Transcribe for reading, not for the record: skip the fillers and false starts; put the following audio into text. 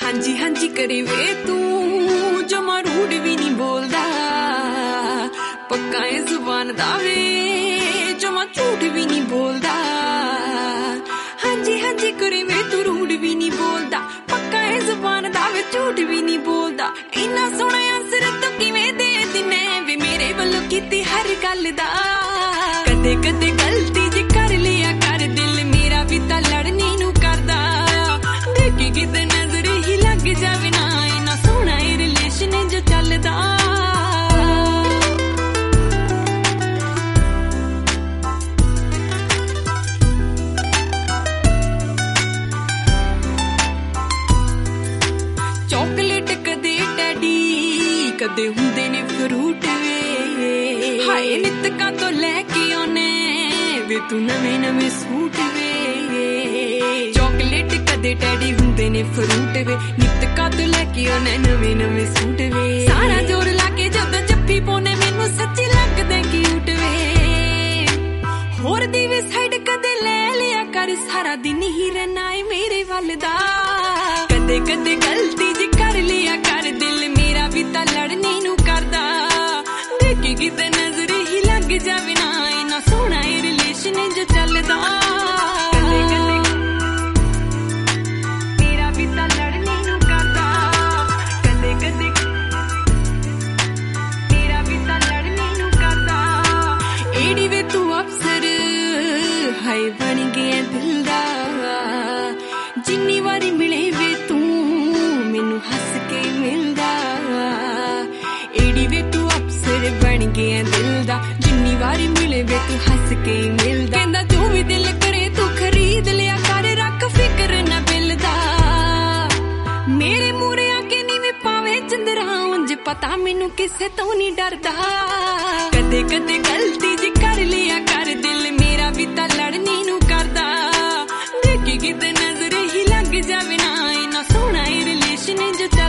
ਹਾਂਜੀ ਹਾਂਜੀ ਕਰੇ ਵੇ ਤੂੰ ਜਮਾ ਰੂਡ ਵੀ ਨਹੀਂ ਬੋਲਦਾ ਪੱਕਾ ਏ ਜ਼ੁਬਾਨ ਦਾ ਵੇ ਜਮਾ ਝੂਠ ਵੀ ਨਹੀਂ ਬੋਲਦਾ ਹਾਂਜੀ ਹਾਂਜੀ ਕਰੇ ਵੇ ਤੂੰ ਰੂਡ ਵੀ ਨਹੀਂ ਬੋਲਦਾ ਪੱਕਾ ਏ ਜ਼ੁਬਾਨ ਦਾ ਵੇ ਝੂਠ ਵੀ ਨਹੀਂ ਬੋਲਦਾ ਇੰਨਾ ਸੋਹਣਾ ਆਨਸਰ ਤੂੰ ਕਿਵੇਂ ਦੇ ਦਿਨੇ ਵੇ ਮੇਰੇ ਵੱਲੋਂ ਕੀਤੀ ਹਰ ਗੱਲ ਦਾ ਕਦੇ ਕਦੇ ਗਲਤੀ ਜੇ ਕਰ ਲਿਆ ਕਰ ਦਿਲ ਮੇਰਾ ਵੀ ਤਾਂ ਲੜਨੀ ਨੂੰ ਕਰਦਾ ਦੇਖੀ ਕਿਤੇ ਨਜ਼ਰ ਹੀ ਲੱਗ ਜਾਵੇ ਨਾ ਇੰਨਾ ਸੋਹਣਾ ਇਹ ਰਿਲੇਸ਼ਨ ਜੋ ਚੱਲਦਾ ਚੌਕਲੇਟ ਕਦੇ ਡੈਡੀ ਕਦੇ ਹੁੰਦੇ ਨੇ ਫਰੂਟ ਵੇ ਹਾਏ ਨਿਤਕਾਂ ਤੋਂ ਲੈ ਕੇ ਆਉਨੇ ਵੇ ਤੂੰ ਨਵੇਂ ਨਵੇਂ ਸੂਟ ਵੇ ਚੌਕਲੇਟ ਕਦੇ ਡੈਡੀ ਹੁੰਦੇ ਨੇ ਫਰੂਟ ਵੇ ਨਿਤਕਾਂ ਤੋਂ ਲੈ ਕੇ ਆਉਨੇ ਨਵੇਂ ਨਵੇਂ ਸੂਟ ਵੇ ਸਾਰਾ ਜੋਰ ਲਾ ਕੇ ਜਦੋਂ ਜੱਫੀ ਪਾਉਨੇ ਮੈਨੂੰ ਸੱਚੀ ਲੱਗਦਾ ਕਿਊਟ ਵੇ ਹੋਰ ਦੀ ਵੀ ਸਾਈਡ ਕਦੇ ਲੈ ਲਿਆ ਕਰ ਸਾਰਾ ਦਿਨ ਹੀ ਰਹਿਣਾ ਏ ਮੇਰੇ ਵੱਲ ਦਾ ਕਦੇ ਕਦੇ ਗਲਤੀ ਜੇ ਕਰ ਲਿਆ ਕਰ ਦਿਲ ਮੇਰਾ ਵੀ ਤਾਂ ਲੜਨੀ ਨੂੰ ਕਰਦਾ ਦੇਖੀ ਕਿਤੇ ਨਜ਼ਰ ਹੀ ਲੱਗ ਜਾਵੇ ਨਾ ਇੰਨਾ ਸੋਹਣਾ ਇਹ ਰਿਲੇਸ਼ਨ ਜੋ ਚੱਲਦਾ ਕਦੇ ਕਦੇ ਮੇਰਾ ਵੀ ਤਾਂ ਲੜਨੀ ਨੂੰ ਕਰਦਾ ਕਦੇ ਕਦੇ ਮੇਰਾ ਵੀ ਤਾਂ ਲੜਨੀ ਨੂੰ ਕਰਦਾ ਏੜੀ ਵੇ ਤੂੰ ਅਫਸਰ ਹਾਏ ਬਣ ਗਿਆ ਦਿਲ ਦਾ ਜਿੰਨੀ ਵਾਰੀ ਮਿਲੇ ਵੇ ਤੂੰ ਮੈਨੂੰ ਹੱਸ ਕੇ ਮਿਲਦਾ ਏੜੀ ਵੇ ਤੂੰ ਅਫਸਰ ਬਣ ਗਿਆ ਦਿਲ ਦਾ ਜਿੰਨੀ ਵਾਰੀ ਮਿਲੇ ਵੇ ਤੂੰ ਹੱਸ ਕੇ ਮਿਲਦਾ ਕਹਿੰਦਾ ਜੋ ਵੀ ਦਿਲ ਕਰੇ ਤੂੰ ਖਰੀਦ ਲਿਆ ਕਰ ਰੱਖ ਫਿਕਰ ਨਾ ਬਿੱਲ ਦਾ ਮੇਰੇ ਮੂਹਰੇ ਆ ਕੇ ਨੀ ਵੀ ਪਾਵੇ ਚੰਦਰਾ ਉਂਝ ਪਤਾ ਮੈਨੂੰ ਕਿਸੇ ਤੋਂ ਨਹੀਂ ਡਰਦਾ ਕਦੇ ਕਦੇ ਗਲਤੀ ਜੇ ਕਰ ਲਿਆ ਕਰ ਦਿਲ ਮੇਰਾ ਵੀ ਤਾਂ ਲੜਨੀ ਨੂੰ ਕਰਦਾ ਦੇਖੀ ਕਿਤੇ ਨਜ਼ਰ ਹੀ ਲੱਗ ਜਾਵੇ ਨਾ ਇੰਨਾ ਸੋਹਣਾ ਇਹ ਰਿਲੇਸ਼ਨ ਜੋ